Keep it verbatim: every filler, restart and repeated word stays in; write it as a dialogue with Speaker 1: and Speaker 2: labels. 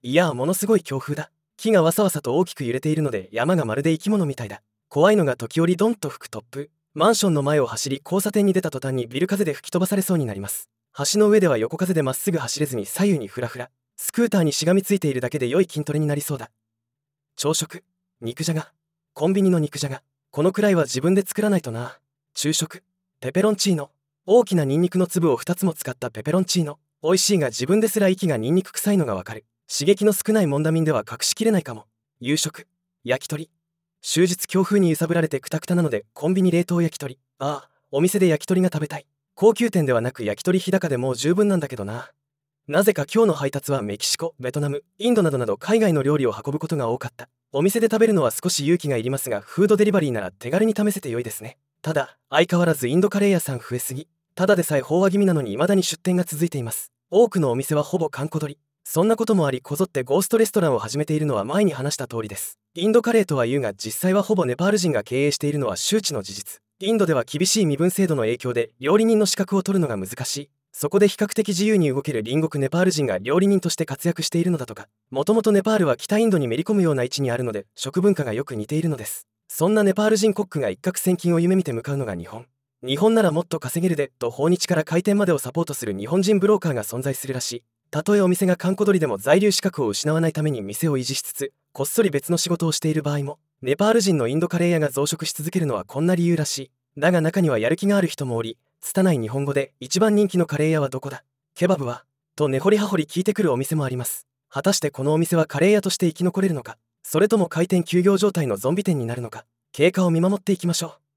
Speaker 1: いやー、ものすごい強風だ。木がわさわさと大きく揺れているので山がまるで生き物みたいだ。怖いのが時折ドンと吹く突風。マンションの前を走り交差点に出た途端にビル風で吹き飛ばされそうになります。橋の上では横風でまっすぐ走れずに左右にフラフラ。スクーターにしがみついているだけで良い筋トレになりそうだ。朝食、肉じゃが。コンビニの肉じゃが。このくらいは自分で作らないとな。昼食、ペペロンチーノ。大きなニンニクの粒をふたつも使ったペペロンチーノ。美味しいが自分ですら息がニンニク臭いのがわかる。刺激の少ないモンダミンでは隠しきれないかも。夕食、焼き鳥。終日強風に揺さぶられてクタクタなのでコンビニ冷凍焼き鳥。ああ、お店で焼き鳥が食べたい。高級店ではなく焼き鳥日高でもう十分なんだけどな。なぜか今日の配達はメキシコ、ベトナム、インドなどなど海外の料理を運ぶことが多かった。お店で食べるのは少し勇気がいりますが、フードデリバリーなら手軽に試せて良いですね。ただ、相変わらずインドカレー屋さん増えすぎ。ただでさえ飽和気味なのに未だに出店が続いています。多くのお店はほぼ閑古鳥。そんなこともありこぞってゴーストレストランを始めているのは前に話した通りです。インドカレーとは言うが実際はほぼネパール人が経営しているのは周知の事実。インドでは厳しい身分制度の影響で料理人の資格を取るのが難しい。そこで比較的自由に動ける隣国ネパール人が料理人として活躍しているのだとか。もともとネパールは北インドにめり込むような位置にあるので食文化がよく似ているのです。そんなネパール人コックが一攫千金を夢見て向かうのが日本。日本ならもっと稼げるでと訪日から開店までをサポートする日本人ブローカーが存在するらしい。たとえお店が閑古鳥でも在留資格を失わないために店を維持しつつこっそり別の仕事をしている場合も。ネパール人のインドカレー屋が増殖し続けるのはこんな理由らしい。だが中にはやる気がある人もおり、拙い日本語で一番人気のカレー屋はどこだ、ケバブはと根掘り葉掘り聞いてくるお店もあります。果たしてこのお店はカレー屋として生き残れるのか、それとも開店休業状態のゾンビ店になるのか、経過を見守っていきましょう。